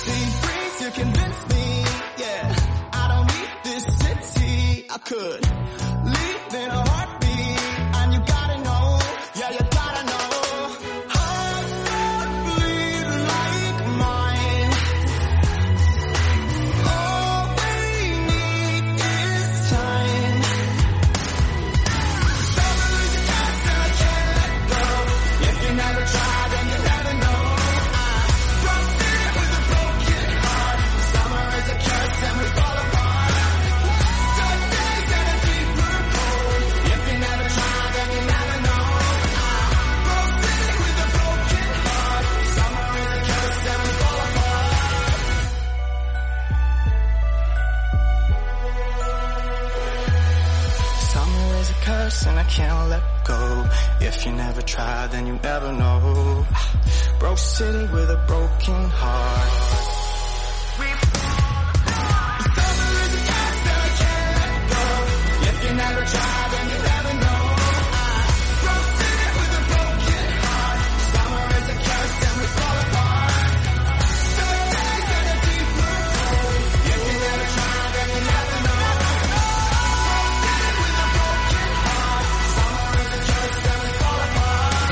You convince me, yeah, I don't need this city. I could leave in a heartbeat, and you gotta know, yeah, you gotta know. Hearts that bleed like mine. All we need is time. Summer is a test and I can't let go. If you never try, then you never know. And we fall apart. Dark days and a deeper cold. If you never try, then you never know. Broken with a broken heart. Summer is a curse and we fall apart. Summer is a curse and I can't let go. If you never try, then you never know. Broke city with a broken heart. You never try, then you never know. Broke city with a broken heart. Summer is a curse and we fall apart. Dark days and a deeper cold. If you never try, then you never know. Broke city with a broken heart. Summer is a curse and we fall apart.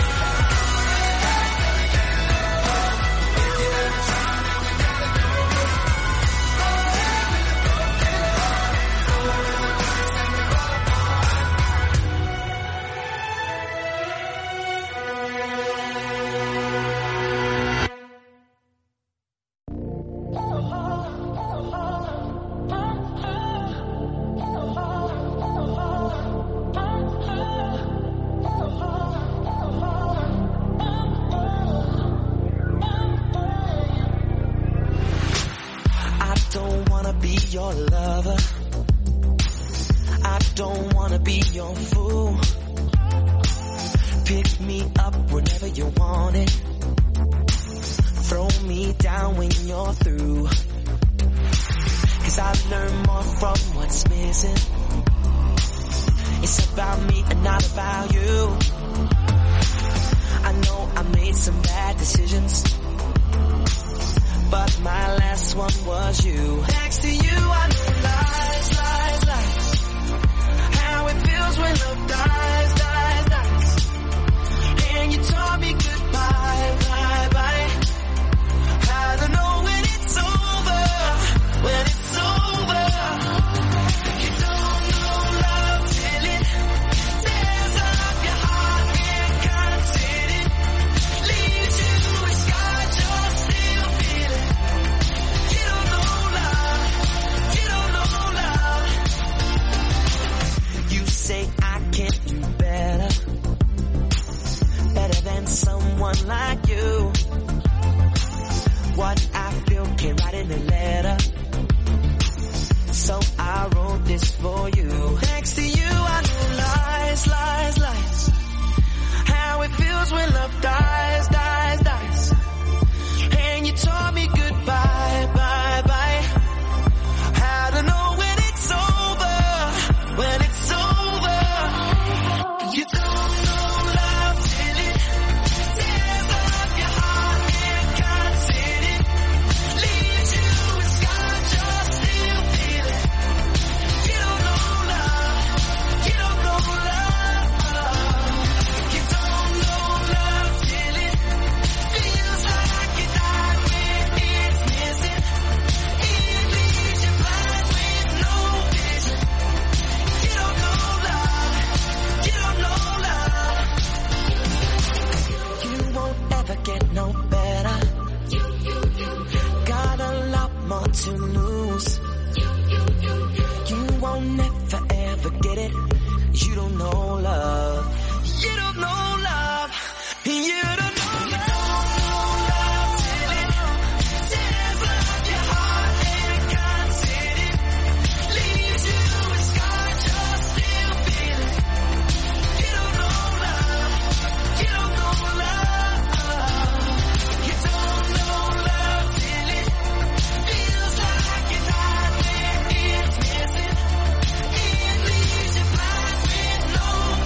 If you never try, then you never know. Broke city with a broken heart. Summer is a curse and we fall apart. I don't wanna be your lover. I don't wanna be your fool. Pick me up whenever you want it. Throw me down when you're through. 'Cause I learn more from what's missing. It's about me and not about you. I know I made some bad decisions, but my last one was you. Next to you I know lies, lies, lies. How it feels when love dies, dies, dies. And you taught me goodbye, bye, bye. How to know when it's over, when it's over. You don't know love till it tears up your heart and can't sit it. Leaves you with scars you're still feeling. You don't know love, you don't know love. You say I can't do better, better than someone like you. What I feel came right in the letter, so I wrote this for you. Next to you I know lies, lies, lies. How it feels when love dies, dies, dies. And you taught me goodbye, bye, bye. How to know when it's over, when it's over. You don't know love till it tears up your heart and can't sit it. Leaves you with scars you're still feeling. You don't know love, you don't know love. You don't know love till it feels like you died when it's missing. It leaves you blind with no vision. You don't know love, you don't know love. You won't ever get no better. Got a lot more to lose. You won't never ever get it. You don't know love. You don't know love. You don't know love till it tears up your heart and can't sit it. Leaves you with scars you're still feeling. You don't know love. You don't know love. You don't know love till it feels like you died when it's missing. It leaves you blind with no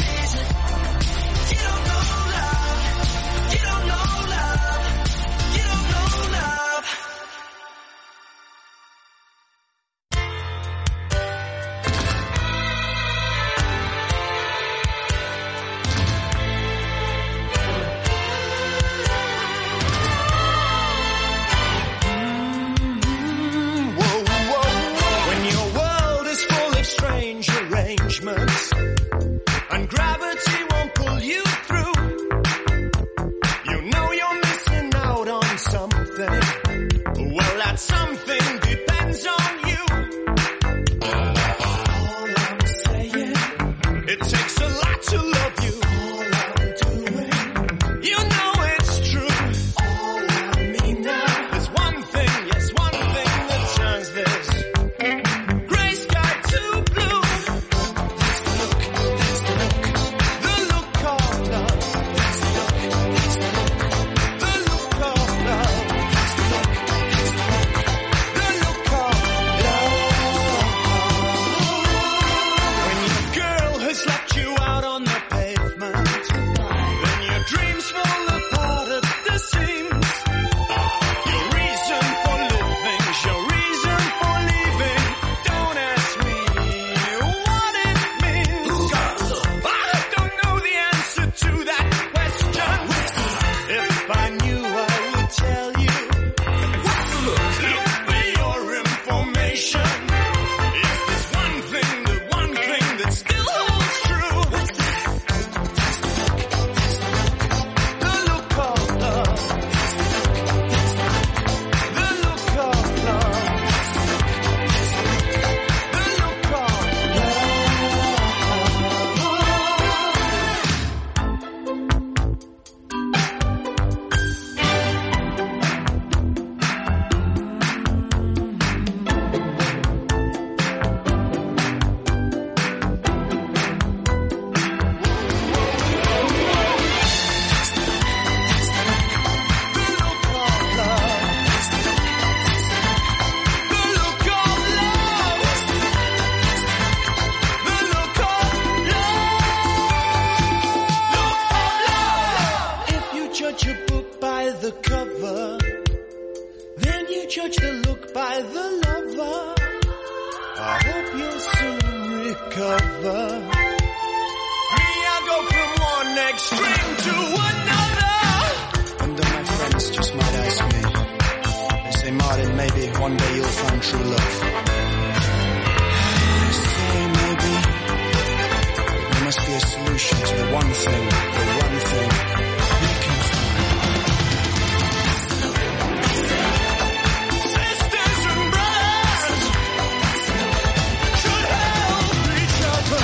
that something depends on you. All I'm saying, it takes a lot to love you. All I'm doing, you know it's true. All I mean now is one thing, yes, one thing that turns this gray sky to blue. That's the look, that's the look, the look of love. That's the look, that's the look, the look of love. That's the look, that's the look, the look of love. When your girl has left you out on the pavement, when your dreams fall apart at the seams, your reason for living, your reason for leaving, don't ask me what it means. I don't know the answer to that question. If I knew, I would tell you. Look for your information. If there's one thing that still holds true, the look of love. The look of love. The look of If you judge a book by the cover, then you judge the look by the lover. I hope you'll soon recover. Me, I go from one extreme to another. And my friends just might ask me, they say, Martin, maybe one day you'll find true love. I say maybe there must be a solution to the one thing we can find. Sisters and brothers should help each other.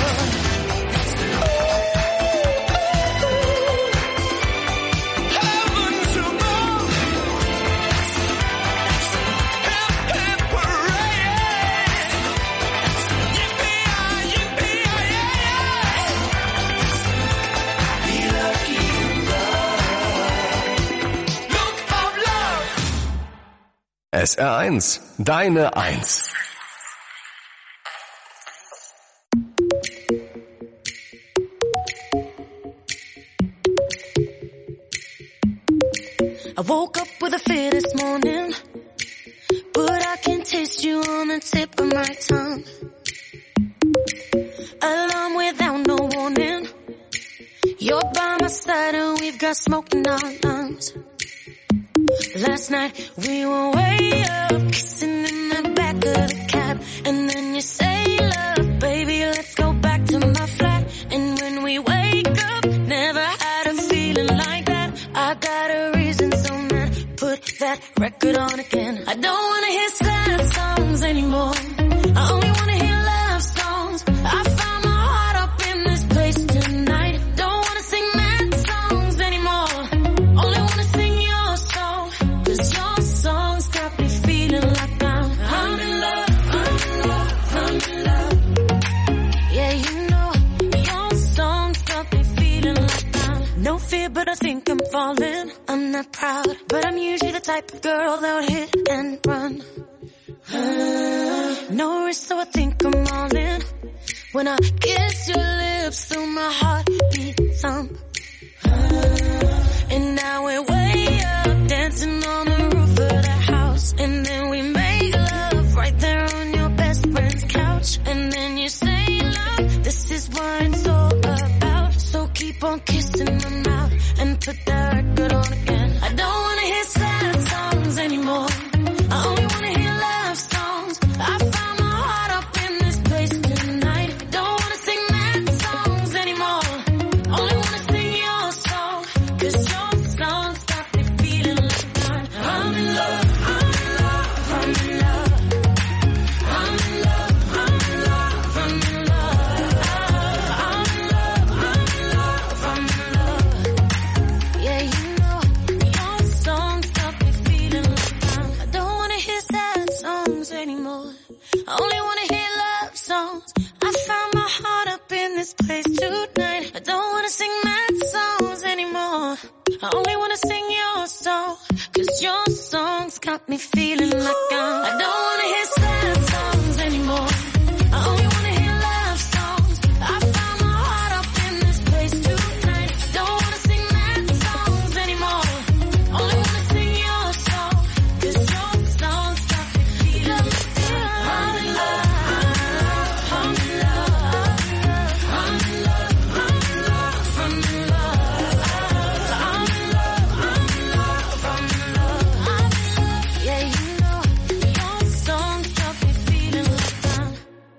Heavens above, hip hip hooray! Yippee-yi, yippee-yi-yi! Be lucky in love. Look of love. SR1, deine 1. I woke up with a fear this morning, but I can taste you on the tip of my tongue. Alarm without no warning. You're by my side and we've got smoke in our lungs. Last night we were way up, kissing in the back of the cab, and then you say, love, baby, let's go back to my flat. And when we wake up, never had a feeling like that. I got a reason, so man, put that record on again. I don't wanna hear sad songs anymore. I only wanna hear love songs. I found my heart up in this place tonight. Don't wanna sing mad songs anymore. Only wanna sing your song, 'cause your songs got me feeling like I'm in love, I'm in love, I'm in love. Yeah, you know, your songs got me feeling like I'm no fear, but I think I'm falling. I'm not proud, but I'm usually the type of girl that would hit and run. No risk, so I think I'm all in. When I kiss your lips through my heartbeat thump. And now we're way up, dancing on the roof of the house. And then we make love right there on your best friend's couch. And then you say, love, this is what it's all about. So keep on kissing my mouth and put that record on again. I don't wanna hear sad songs anymore. I only wanna hear love songs. I found my heart up in this place tonight. Don't wanna sing mad songs anymore. feeling like I don't wanna hear sad songs anymore. I only wanna hear love songs. I found my heart up in this place tonight. I don't wanna sing mad songs anymore. Only wanna sing your song, 'cause your songs got me feeling like I'm in love. I'm in love. I'm in love. I'm in love. I'm in love. I'm in love. I'm in love. I'm in love. Yeah, you know, your songs got me feeling like I'm.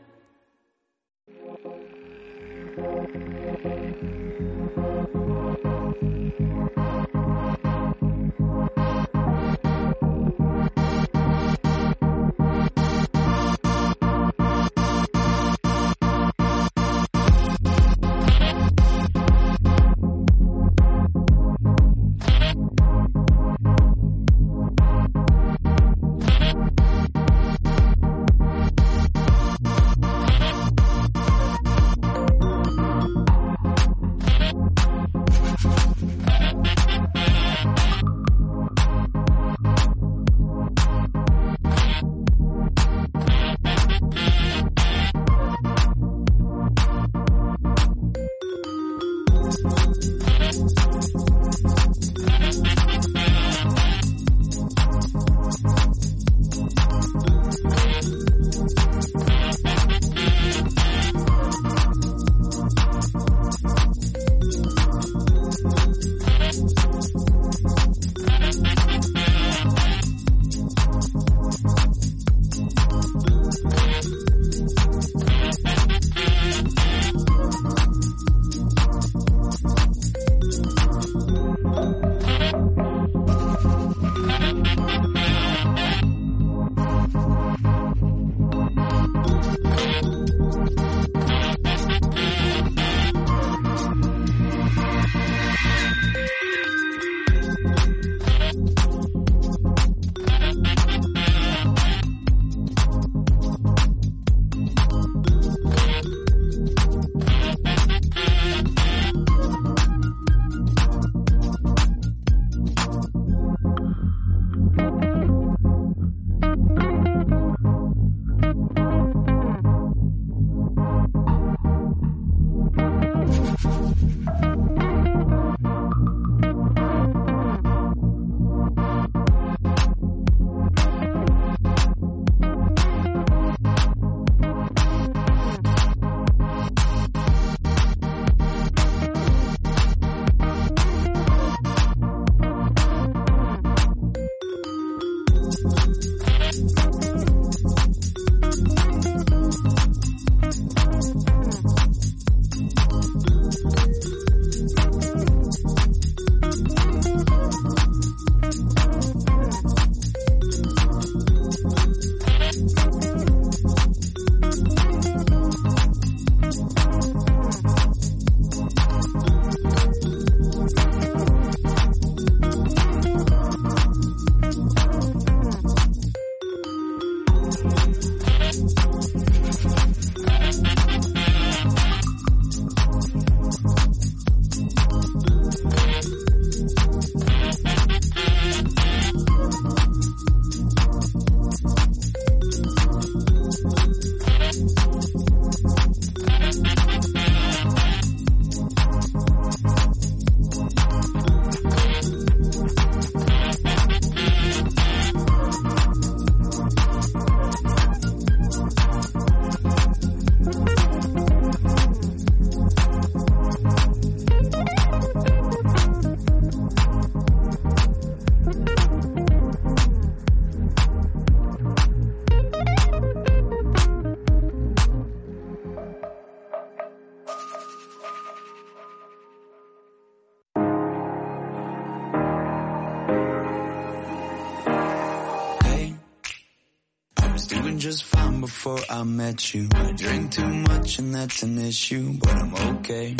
Just fine before I met you. I drink too much and that's an issue, but I'm okay.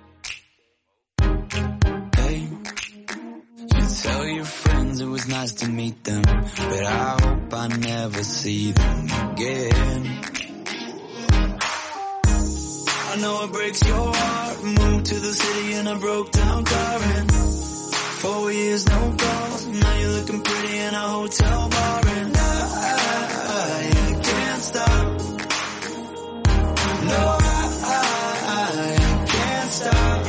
Hey, you tell your friends it was nice to meet them, but I hope I never see them again. I know it breaks your heart. Moved to the city in a broke down car and 4 years, no calls. Now you're looking pretty in a hotel bar, and I can't stop. No, I can't stop.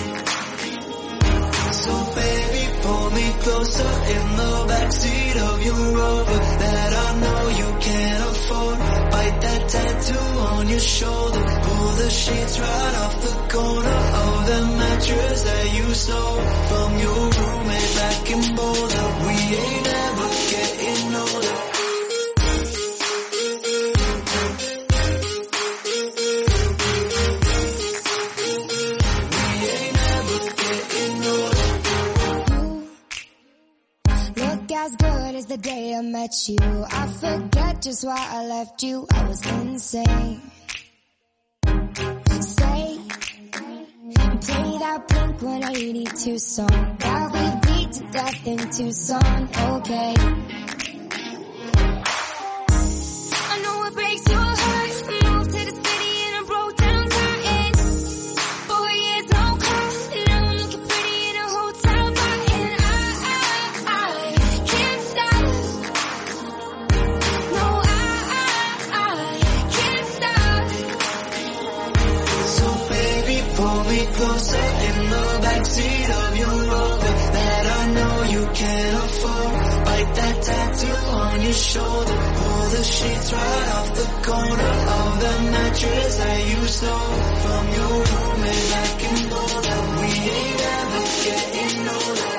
So baby, pull me closer in the backseat of your Rover that I know you can't afford. Bite that tattoo on your shoulder. Pull the sheets right off the corner of the mattress that you stole from your roommate back in Boulder. We ain't ever getting older. As good as the day I met you, I forget just why I left you. I was insane. Stay and play that Blink-182 song that we beat to death in Tucson. Okay. I know it breaks your heart. Moved to the city and I broke down crying. 4 years no call, and now I'm looking pretty in a hotel bar, and I can't stop. No, I can't stop. So baby, pull me closer in the backseat of your Rover that I know you can't afford. Bite that tattoo on your shoulder. Pull the sheets right off the corner of the mattress that you stole from your roommate back in Boulder. We ain't ever getting older.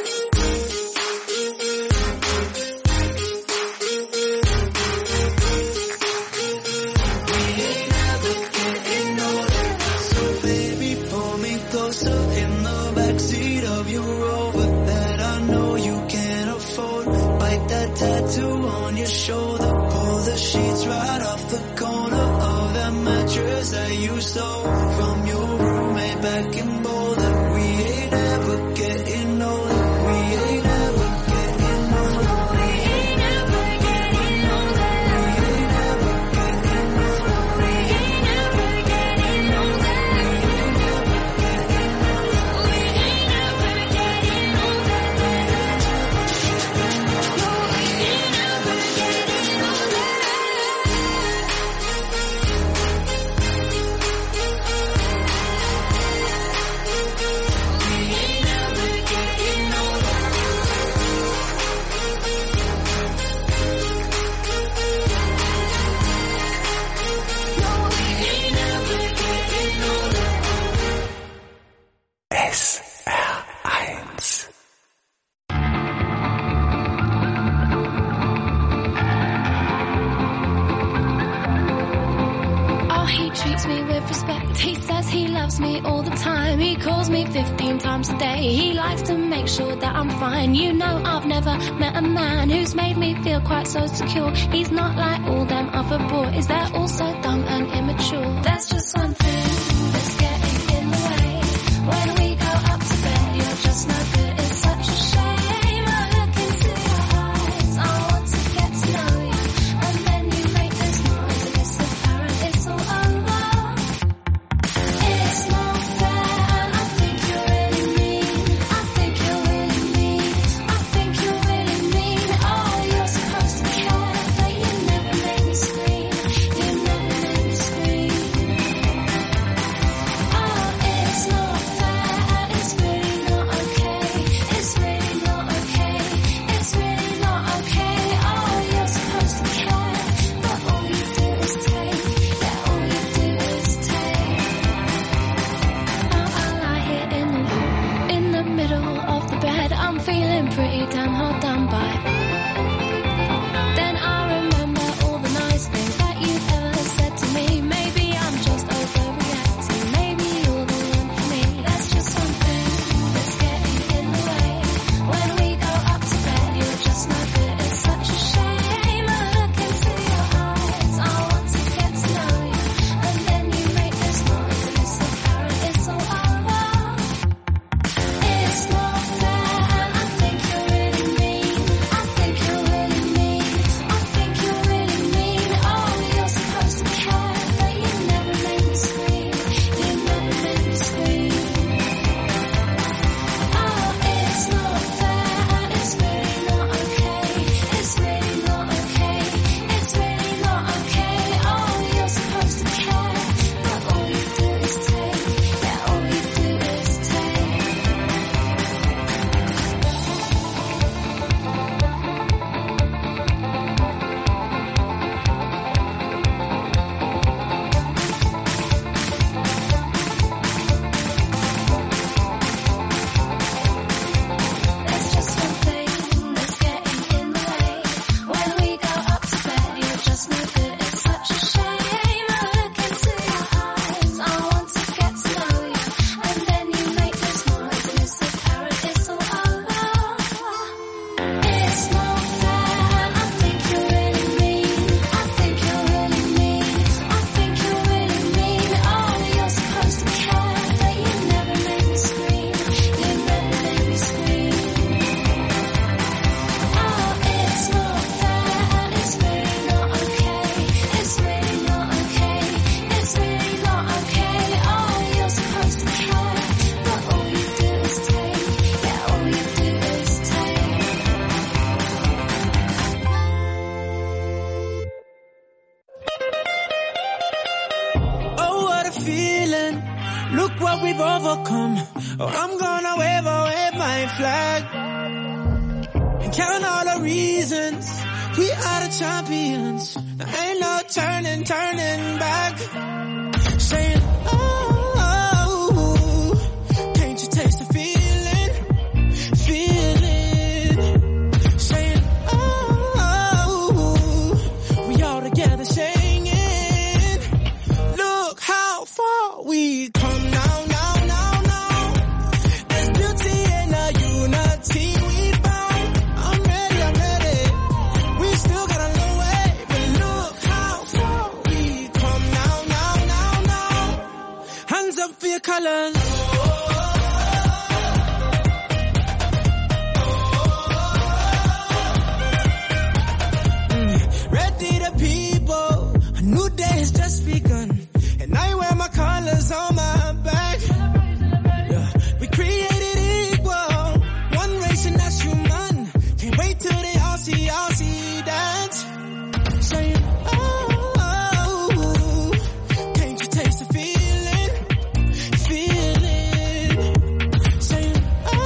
We ain't ever getting older. So baby, pull me closer in the backseat of your Rover that I know you can't afford. Bite that tattoo on your shoulder. Pull the sheets right off the corner of that mattress that you stole from your roommate back in Boulder. We ain't ever getting older. We ain't ever getting older. We ain't ever getting older. We ain't ever getting older. We ain't ever getting older. We ain't ever getting older. No, we ain't ever getting older. SR1. Oh, he treats me with respect. He says he loves me all the time. He calls me 15 times a day. He likes to make sure that I'm fine. You know, I've never met a man who's made me feel quite so secure. He's not like all them other boys. They're all so dumb and immature. There's just one thing that's getting in the way. When we go up to bed, you're just no good. It's such a shame. I look into your eyes. I want to get to know you. And then you make this noise and it's apparent it's all over. It's not fair and I think you're really mean. I think you're really mean. I think you're really mean. Oh, you're supposed to care, but you never made me scream. You never made me scream. we've overcome. Oh, I'm gonna wave my flag and count all the reasons we are the champions. There ain't no turning back. Saying, oh, can't you taste the feeling? Saying, oh, we all together singing. Look how far we come now. There's beauty in the unity we found. I'm ready. We still got a long way, but look how far we come now. Hands up for your colors. Ready the people, a new day has just begun, and I wear my colors on my back. Yeah. We created equal, one race and that's human. Can't wait till they all see dance. Saying, oh, can't you taste the feeling? Saying,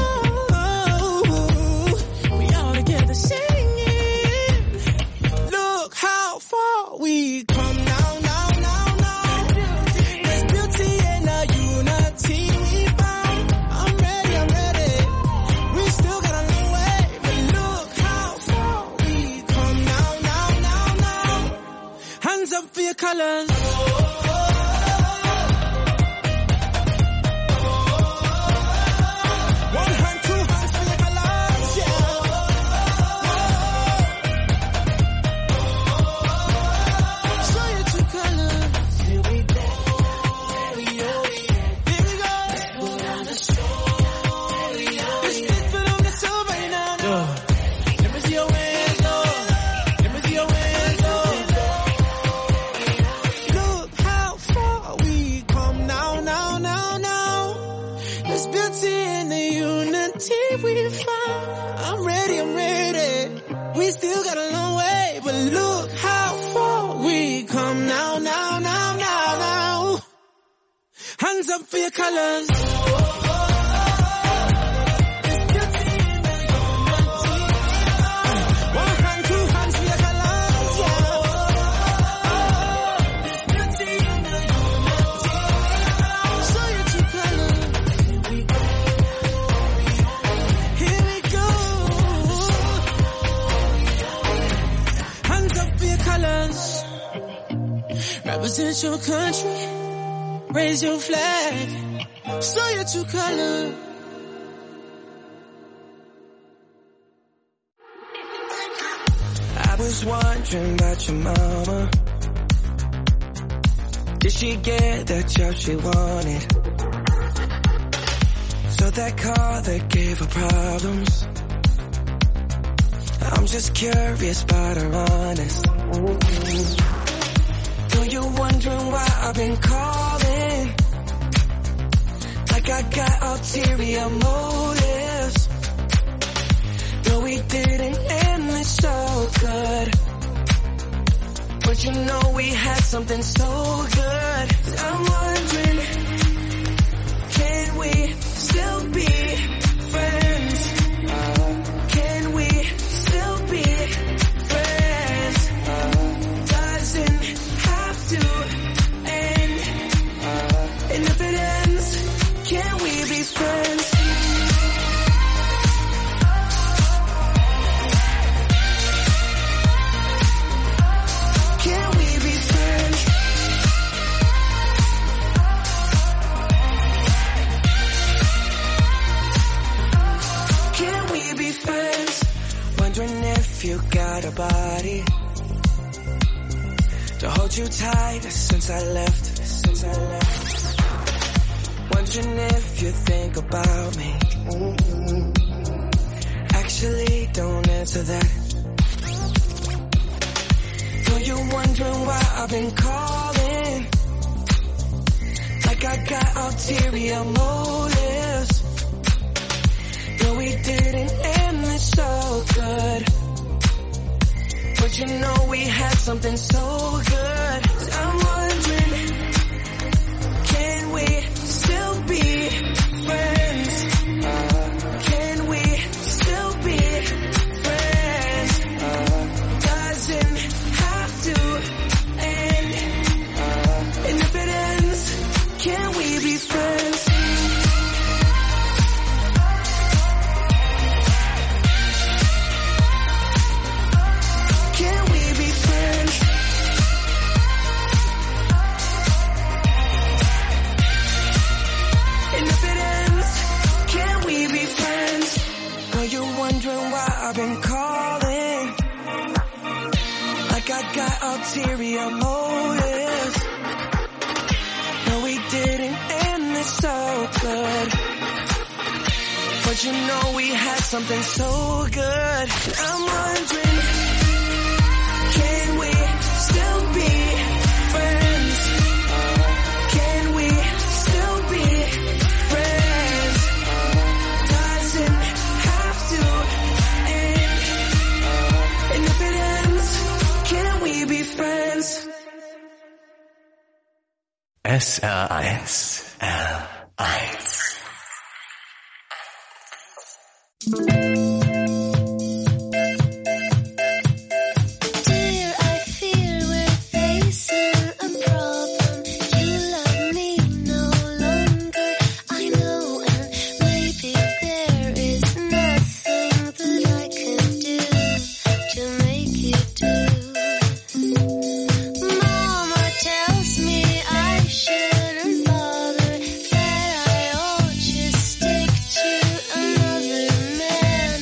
oh, we all together singing. Look how far we come now. There's beauty in the unity we found. I'm ready. We still got a long way, but look how far we come now. Hands up for your colors. One hand, two hands for your colors, yeah. Show your true colors. Here we go. Put on the show. Let's get put on the show right now. Let me see your hands, Lord. Look how far we come now. There's beauty in the unity we found. I'm ready. We still got a long way, but look how far we come now. Hands up for your colors. One hand, two hands for your colors, yeah. Show your true colors. Here we go. Hands up for your colors. Represent your country. Raise your flag. Show your true color. I was wondering about your mama. Did she get that job she wanted? So that car that gave her problems. I'm just curious about her honest. Though you're wondering why I've been calling, like I got ulterior motives. Though we didn't end it so good, but you know we had something so good. I'm wondering, can we still be friends? Can we still be friends? Doesn't have to end. And if it ends, can we be friends? Can we be friends? Can we be friends? Wondering if you got a body to hold you tight since I left. Wondering if you think about me. Actually, don't answer that. Though you're wondering why I've been calling, like I got ulterior motives. Though we didn't end it so good, but you know we had something so good. I'm wondering, can we still be I got ulterior motives. No, we didn't end this so good. But you know we had something so good. I'm wondering, can we still be friends? Can we still be friends? Doesn't have to end. And if it ends, can we be friends? SR1 L1. Dear, I fear we're facing a problem. You love me no longer, I know, and maybe there is nothing that I can do to make you do. Mama tells me I shouldn't bother, that I ought to stick to another man.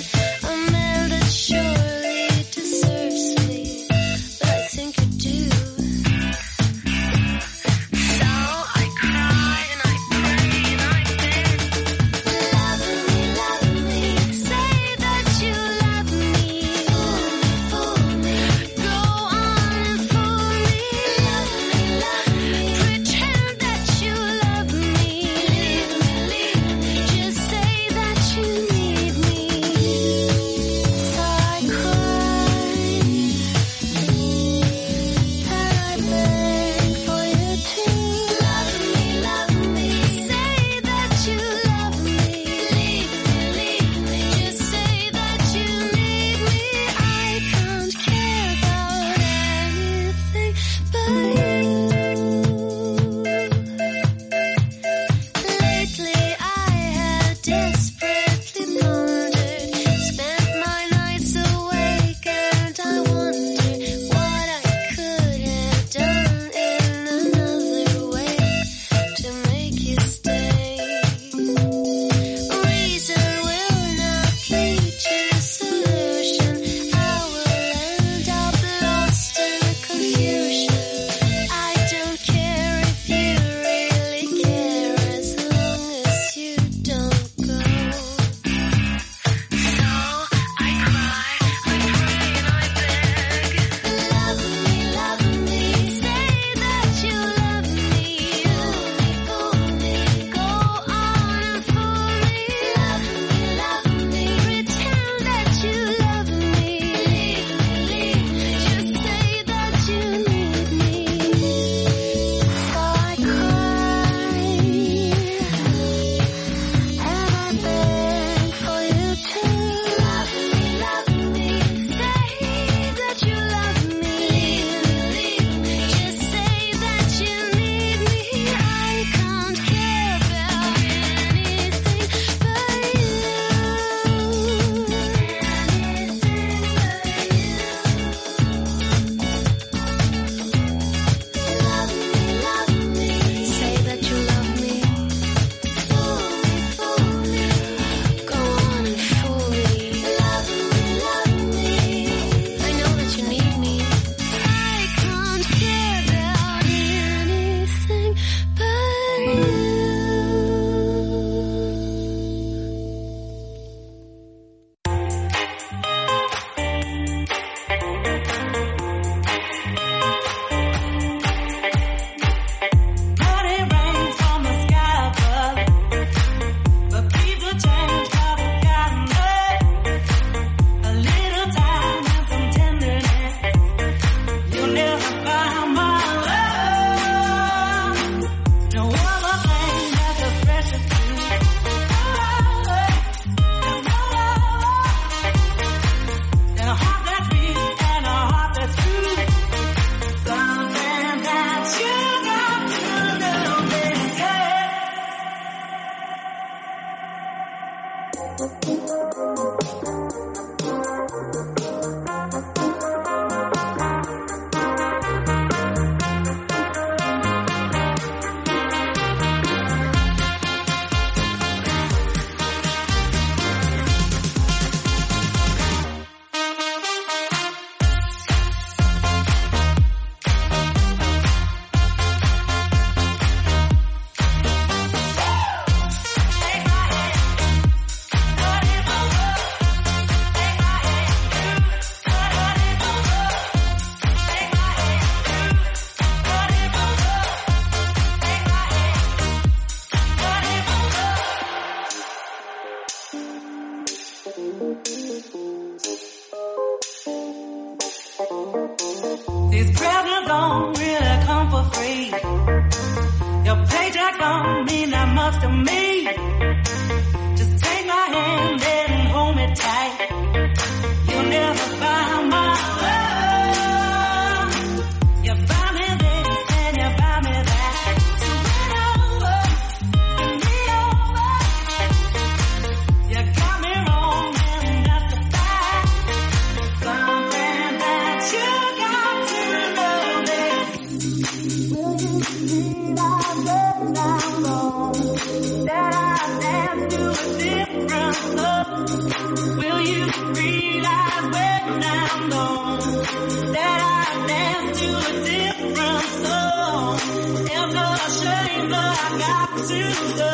These presents don't really come for free. Your paycheck don't mean that much to me. Just take my hand and hold me tight. You'll never find my love. You buy me this and you buy me that. So win over, win me over. You got me wrong and that's a fact. Something that you got to know is, will you realize that I'm wrong? That I dance to a different love. Will you realize when I'm gone that I dance to a different song? It's a shame, but I got to go.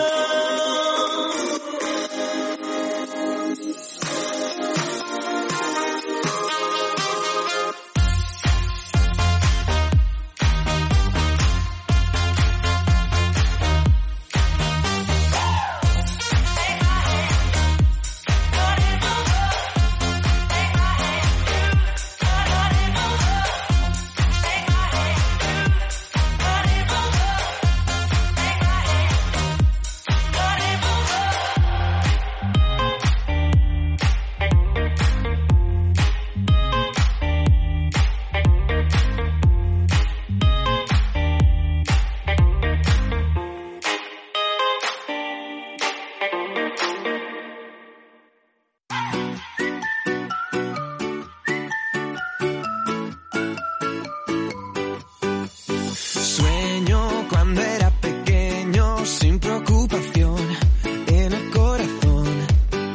Sueño cuando era pequeño, sin preocupación en el corazón.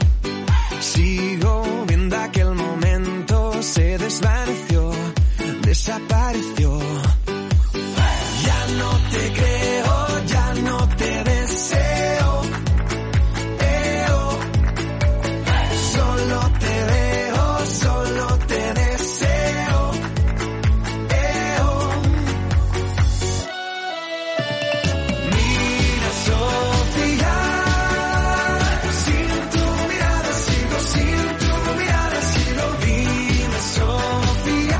Sigo viendo aquel momento, se desvaneció, desapareció. Ya no te creo, ya no te deseo. Solo te veo, solo te deseo. Mira, Sofía, sin tu mirada sigo, sin tu mirada sigo. Dime, Sofía,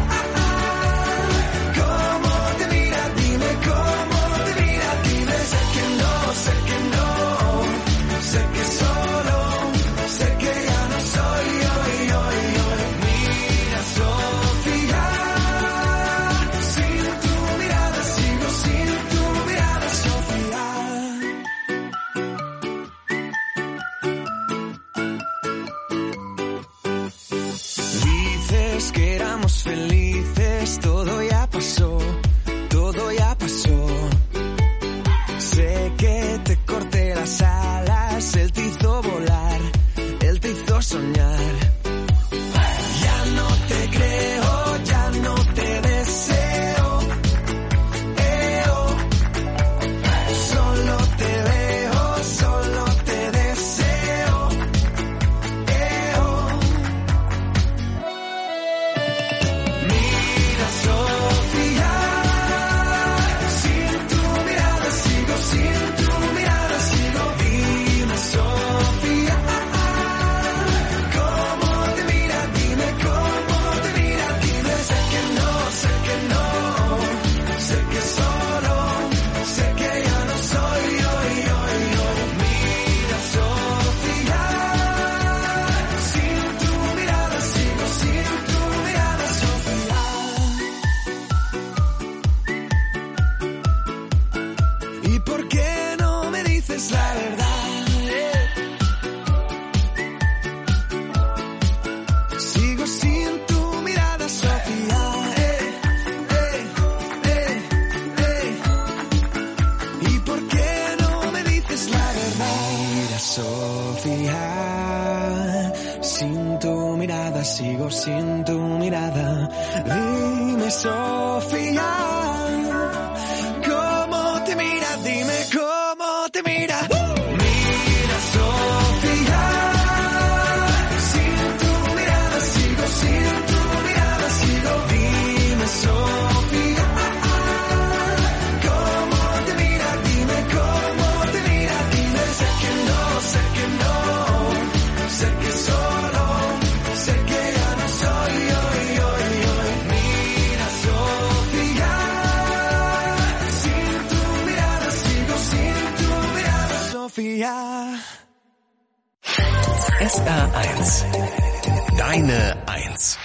¿cómo te mira? Dime cómo te mira. Dime, sé que no, sé que no, sé que solo, sé que ya no soy hoy. Mira, Sofía, sin tu mirada sigo, sin tu mirada, Sofía. Dices que éramos felices, todo ya pasó, todo ya pasó. Sé que te corté las alas, él te hizo volar, él te hizo soñar. Ya no te creo, ya no te deseo. Solo te veo, solo te deseo. Mira, Sofía, sin tu mirada sigo, sin tu mirada sigo. Dime, Sofía, ¿cómo te mira? Dime cómo te mira. Dime, sé que no, sé que no, sé que solo, sé que ya no soy hoy. Mira, Sofía, sin tu mirada sigo, sin tu mirada, Sofía. ¿Y por qué no me dices la verdad? Sigo sin tu mirada, Sofía. ¿Y por qué no me dices la verdad? Mira, Sofía, sin tu mirada sigo, sin tu mirada. Dime, Sofía, ¿cómo te mira? Dime cómo te mira. Mira, Sofía, sin tu mirada sigo, sin tu mirada sigo. Dime, Sofía, ¿cómo te mira? Dime cómo te mira. Dime, sé que no, sé que no, sé que solo, sé que ya no soy hoy. Mira, Sofía. SR1. Deine Eins.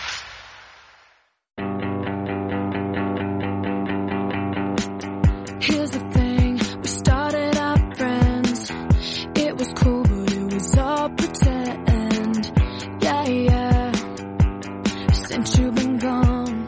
Here's the thing, we started out friends. It was cool, but it was all pretend. Yeah, yeah. Since you've been gone,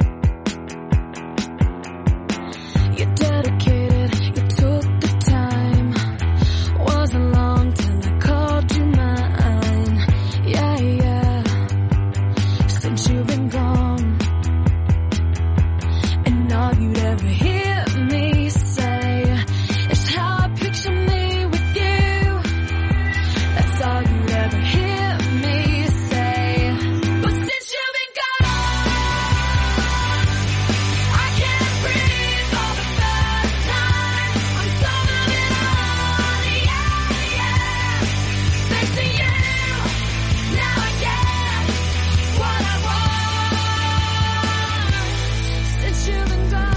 you're dedicated, you took the time. Wasn't long till I called you mine. Yeah, yeah. Since you've been gone, and all you'd ever hear me say is how I picture me with you. That's all you'd ever hear me say. But since you've been gone, I can't breathe for the first time. I'm so moving on, yeah, yeah. Thanks to you, now I get what I want. Since you've been gone,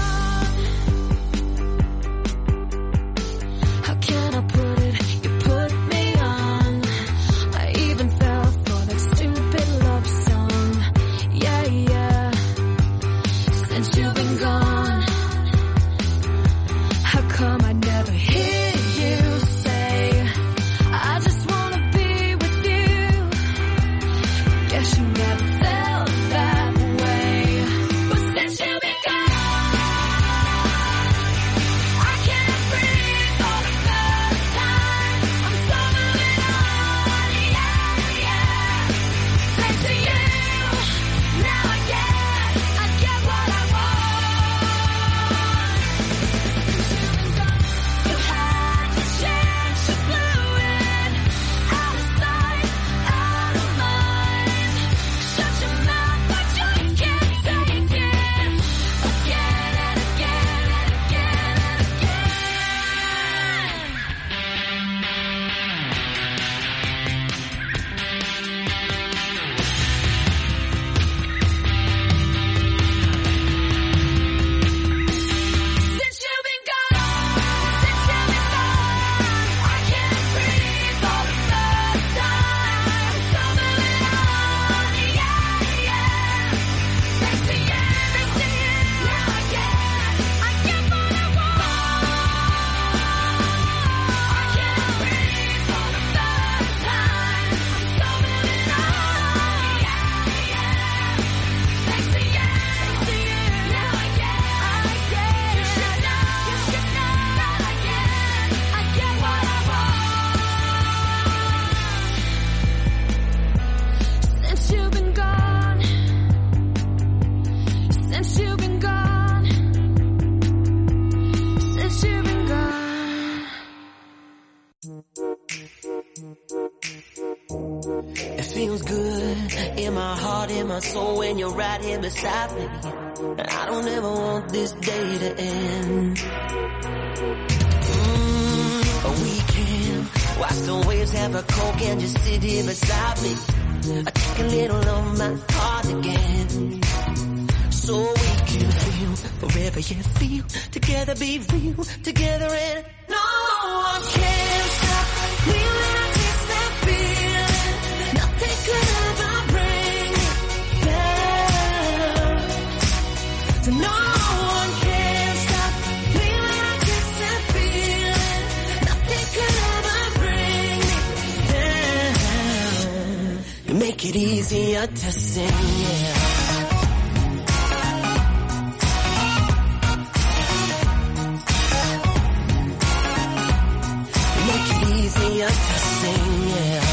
how can I put it? You put me on. I even fell for that stupid love song. Yeah, yeah. Since you've been gone, how come I never hear you say, I just wanna be with you? Guess you never felt that way. But since you've been gone, I can't breathe for the first time. I'm so moving on, yeah, yeah. Thanks to you, now I get what I want. Since you've been gone, you had your chance, you blew it. Out of sight, out of mind. Shut your mouth, I just can't take it. Again and again and again and again. Since you've been gone, I can't breathe for the first time. So moving on, yeah, yeah. Thanks to you, now I get what I want. I can't breathe for the first time. So moving on, yeah, yeah. Thanks to you, now I get. You should know that I get what I want. Since you've been gone, since you've been gone, since you've been gone. It feels good in my heart, in my soul when you're right here beside me. And I don't ever want this day to end. A weekend, watch the waves have a coke and just sit here beside me. I take a little of my heart again. So we can feel forever, yeah, feel together, be real together, and no one can stop me when I taste that feeling. Nothing could ever bring me down. So no one can stop me when I taste that feeling. Nothing could ever bring me down. You make it easier to sing, yeah. Make it easier to sing, yeah.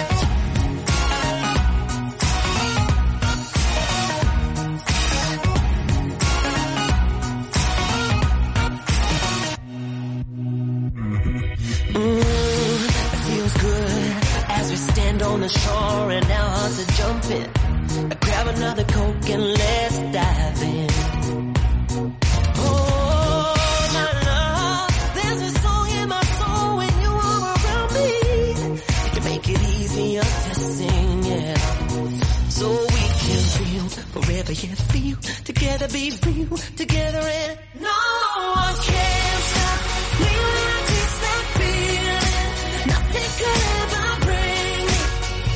It feels good as we stand on the shore and our hearts are jumping. Grab another Coke and let's dive in. Oh, my love, there's a song in my soul when you are around me. You can make it easier to sing, yeah. So we can feel forever, yeah, feel together, be real together, and no one can stop me when I taste that feeling. Nothing could ever bring me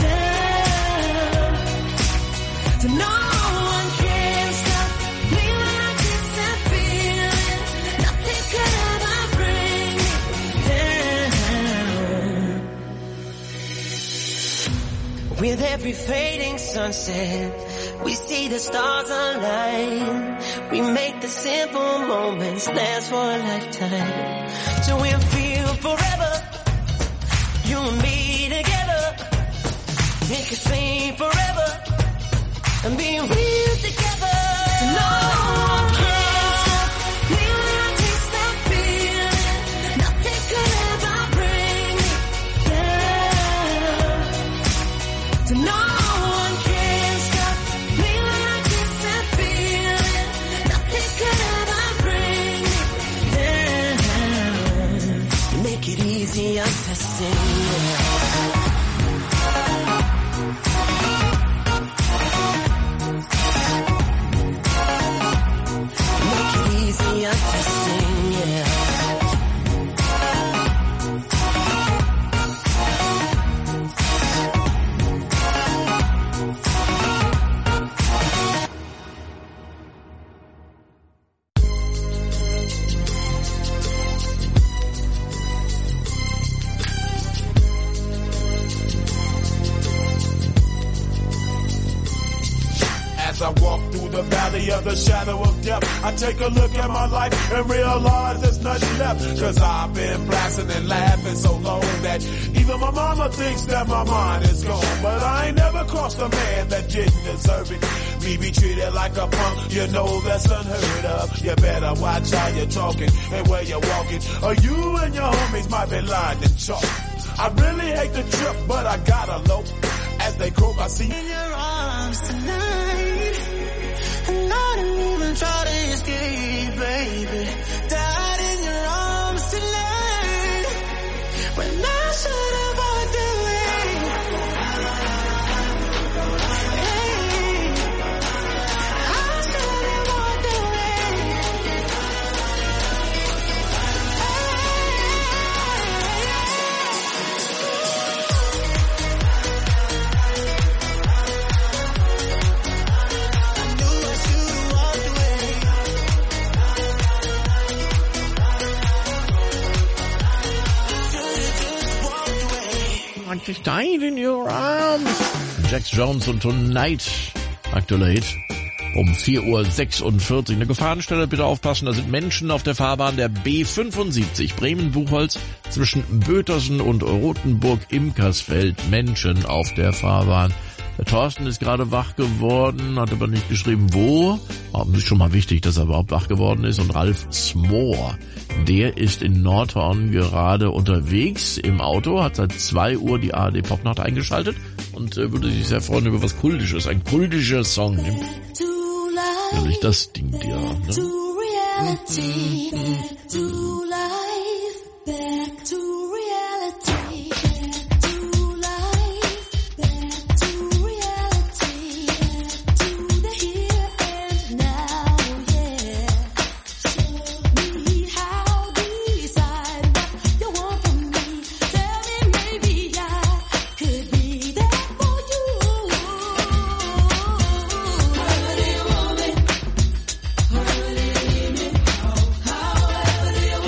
every fading sunset, we see the stars align. We make the simple moments last for a lifetime. So we'll feel forever, you and me together. Make us sing forever and be real together. No one can stop me when I taste that feeling. Nothing could ever bring me down. So no one can stop me when I taste that feeling. Nothing could ever bring me down. You make it easy, I'm testing. I walk through the valley of the shadow of death, I take a look at my life and realize there's nothing left. Cause I've been blasting and laughing so long that even my mama thinks that my mind is gone. But I ain't never crossed a man that didn't deserve it. Me be treated like a punk, you know that's unheard of. You better watch how you're talking and where you're walking, or you and your homies might be lying in chalk. I really hate the trip, but I gotta low. As they croak, I see in your arms tonight. And I didn't even try to escape, baby. Died in your arms tonight. When I should have walked away. Hey, I should have walked away. I just died in your arms. Jax Jones und Tonight. Aktueller Hit. Um 4:46 Uhr. Eine Gefahrenstelle, bitte aufpassen. Da sind Menschen auf der Fahrbahn der B75. Bremen-Buchholz zwischen Bötersen und Rothenburg-Imkersfeld. Menschen auf der Fahrbahn. Der Thorsten ist gerade wach geworden, hat aber nicht geschrieben, wo. Aber ist schon mal wichtig, dass er überhaupt wach geworden ist. Und Ralf Smoor, der ist in Nordhorn gerade unterwegs im Auto, hat seit 2 Uhr die ARD Popnacht eingeschaltet und würde sich sehr freuen über was Kultisches, ein kultischer Song. Nämlich das Ding dir. Ne? However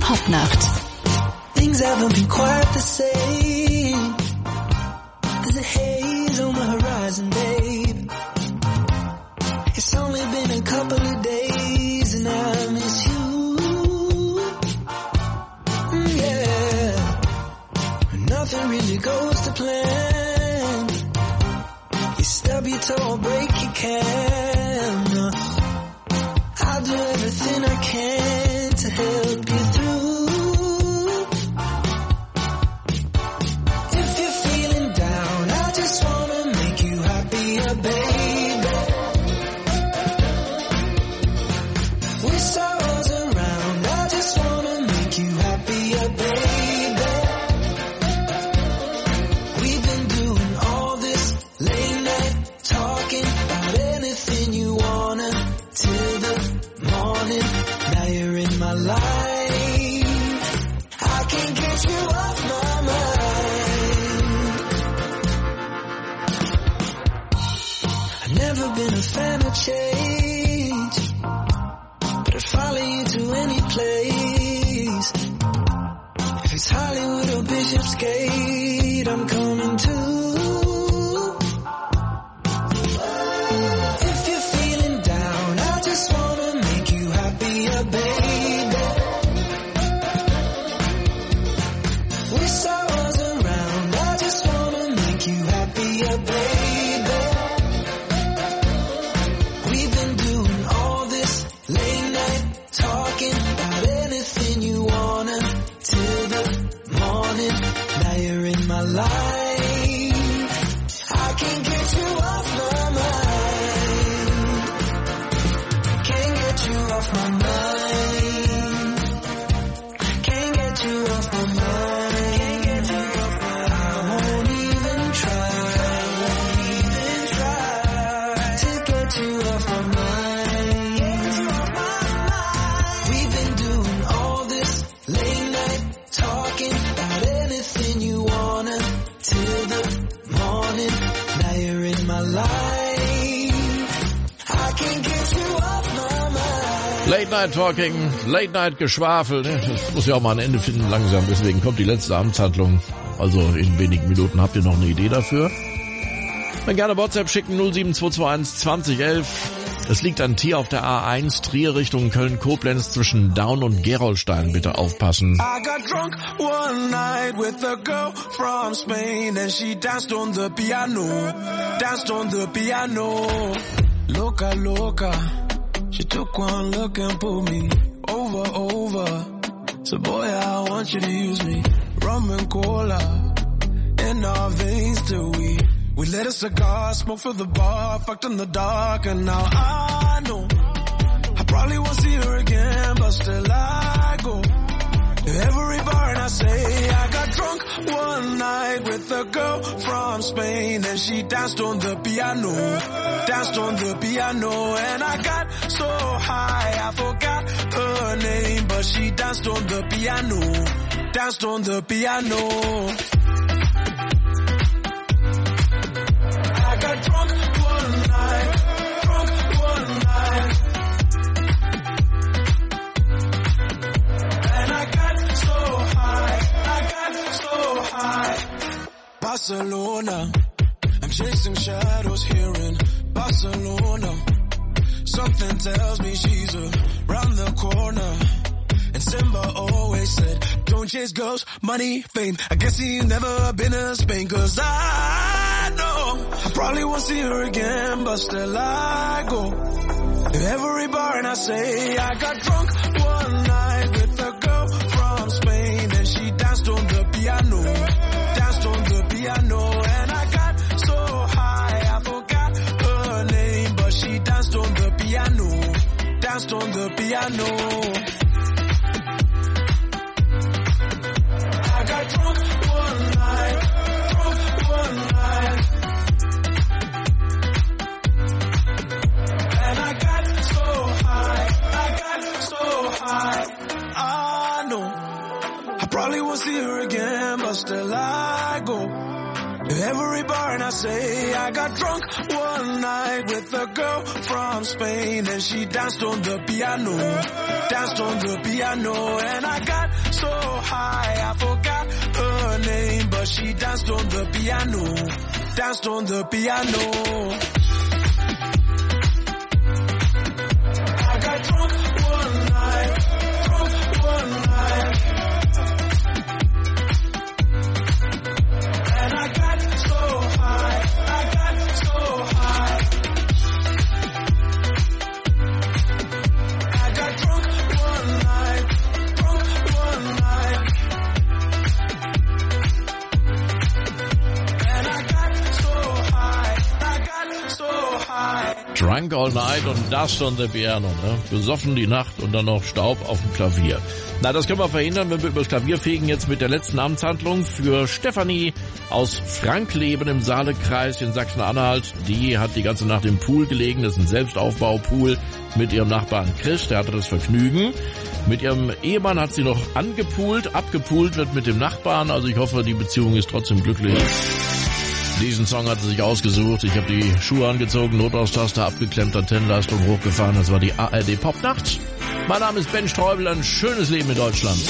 Popnacht. Things haven't been quite the same. There's a haze on the horizon, babe. It's only been a couple of days and I miss you. Yeah. Nothing really goes to plan. You stub your toe or break your can. I'll do everything I can to help you through. If you're feeling down, I just wanna make you happier, baby. With sorrows around, I just wanna make you happier, baby. We've been doing all this late night talking about anything you wanna till the morning. Now you're in my life. I can't get you off my mind. I've never been a fan of change, but I'd follow you to any place. If it's Hollywood or Bishopsgate, I'm coming too. If you're feeling down, I just wanna make you happier, baby. With sorrows around, I just wanna make you happier, baby. We've been doing all this late night talking about anything you wanna till the morning. Now you're in my life. I can't get you off my mind. Can't get you off my mind. Can't get you off my mind. Can't get you off my mind. I won't even try. To get you off my mind. We've been doing all this late night talking about anything you wanna till the morning. Now you're in my life. I can't get you off my mind. Late Night Talking, Late Night Geschwafel, ne? Das muss ja auch mal ein Ende finden langsam, deswegen kommt die letzte Amtshandlung. Also in wenigen Minuten habt ihr noch eine Idee dafür. Dann gerne WhatsApp schicken 07221 2011. Es liegt ein Tier auf der A1 Trier Richtung Köln-Koblenz zwischen Daun und Gerolstein. Bitte aufpassen. I got drunk one night with a girl from Spain and she danced on the piano, danced on the piano. Loca, loca, she took one look and pulled me over. So boy, I want you to use me. Rum and cola in our veins till we lit a cigar, smoke for the bar, fucked in the dark, and now I know I probably won't see her again, but still I go to every bar and I say I got drunk one night with a girl from Spain and she danced on the piano, and I got so high I forgot her name, but she danced on the piano. I got drunk one night. And I got so high. Barcelona, I'm chasing shadows here in Barcelona. Something tells me she's around the corner. And Simba always said, don't chase girls, money, fame. I guess he's never been to Spain, 'cause I know I probably won't see her again, but still I go to every bar and I say I got drunk one night with a girl from Spain and she danced on the piano, and I got so high I forgot her name, but she danced on the piano. I got drunk one night. And I got so high. I know I probably won't see her again, but still I go Every bar and I say I got drunk one night with a girl from Spain and she danced on the piano, and I got so high I forgot her name, but she danced on the piano. I got drunk one night. And I got so high. I got drunk one night. And I got so high. Drunk all night und Dust on the Piano, ne? Besoffen die Nacht und dann noch Staub auf dem Klavier. Na, das können wir verhindern, wenn wir über das Klavier fegen, jetzt mit der letzten Amtshandlung für Stefanie aus Frankleben im Saalekreis in Sachsen-Anhalt. Die hat die ganze Nacht im Pool gelegen, das ist ein Selbstaufbaupool, mit ihrem Nachbarn Chris, der hatte das Vergnügen. Mit ihrem Ehemann hat sie noch abgepoolt wird mit dem Nachbarn, also ich hoffe, die Beziehung ist trotzdem glücklich. Diesen Song hat sie sich ausgesucht. Ich habe die Schuhe angezogen, Notausstaster abgeklemmt, Antennenleistung hochgefahren. Das war die ARD Popnacht. Mein Name ist Ben Streubel. Ein schönes Leben in Deutschland.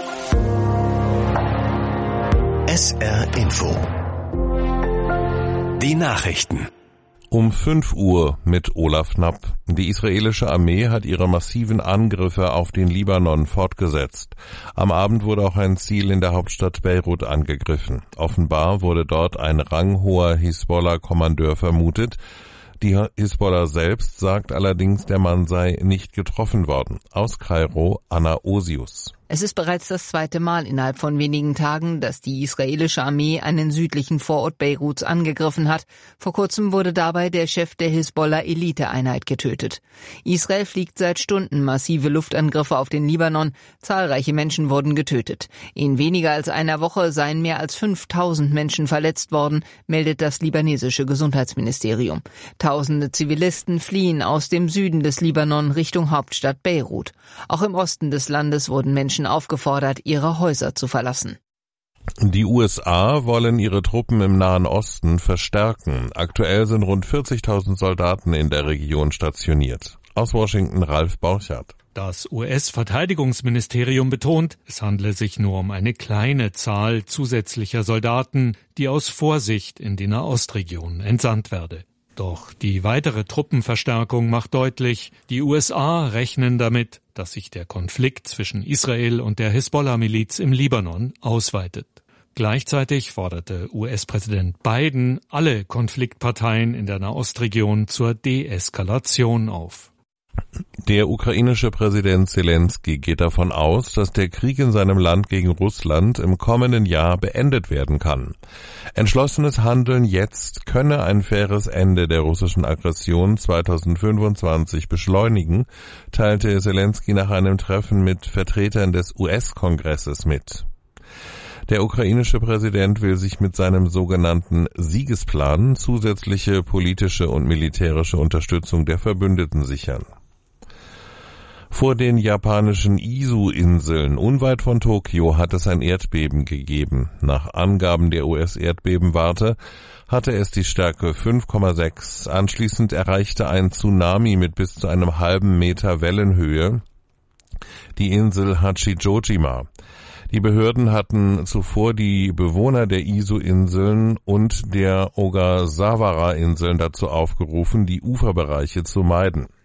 SR Info. Die Nachrichten. Um 5 Uhr mit Olaf Knapp. Die israelische Armee hat ihre massiven Angriffe auf den Libanon fortgesetzt. Am Abend wurde auch ein Ziel in der Hauptstadt Beirut angegriffen. Offenbar wurde dort ein ranghoher Hisbollah-Kommandeur vermutet. Die Hisbollah selbst sagt allerdings, der Mann sei nicht getroffen worden. Aus Kairo, Anna Osius. Es ist bereits das zweite Mal innerhalb von wenigen Tagen, dass die israelische Armee einen südlichen Vorort Beiruts angegriffen hat. Vor kurzem wurde dabei der Chef der Hisbollah-Eliteeinheit getötet. Israel fliegt seit Stunden massive Luftangriffe auf den Libanon. Zahlreiche Menschen wurden getötet. In weniger als einer Woche seien mehr als 5000 Menschen verletzt worden, meldet das libanesische Gesundheitsministerium. Tausende Zivilisten fliehen aus dem Süden des Libanon Richtung Hauptstadt Beirut. Auch im Osten des Landes wurden Menschen aufgefordert, ihre Häuser zu verlassen. Die USA wollen ihre Truppen im Nahen Osten verstärken. Aktuell sind rund 40.000 Soldaten in der Region stationiert. Aus Washington Ralf Borchardt. Das US-Verteidigungsministerium betont, es handle sich nur um eine kleine Zahl zusätzlicher Soldaten, die aus Vorsicht in die Nahostregion entsandt werde. Doch die weitere Truppenverstärkung macht deutlich, die USA rechnen damit, dass sich der Konflikt zwischen Israel und der Hisbollah-Miliz im Libanon ausweitet. Gleichzeitig forderte US-Präsident Biden alle Konfliktparteien in der Nahostregion zur Deeskalation auf. Der ukrainische Präsident Zelensky geht davon aus, dass der Krieg in seinem Land gegen Russland im kommenden Jahr beendet werden kann. Entschlossenes Handeln jetzt könne ein faires Ende der russischen Aggression 2025 beschleunigen, teilte Zelensky nach einem Treffen mit Vertretern des US-Kongresses mit. Der ukrainische Präsident will sich mit seinem sogenannten Siegesplan zusätzliche politische und militärische Unterstützung der Verbündeten sichern. Vor den japanischen Izu-Inseln unweit von Tokio hat es ein Erdbeben gegeben. Nach Angaben der US-Erdbebenwarte hatte es die Stärke 5,6. Anschließend erreichte ein Tsunami mit bis zu einem halben Meter Wellenhöhe die Insel Hachijojima. Die Behörden hatten zuvor die Bewohner der Izu-Inseln und der Ogasawara-Inseln dazu aufgerufen, die Uferbereiche zu meiden.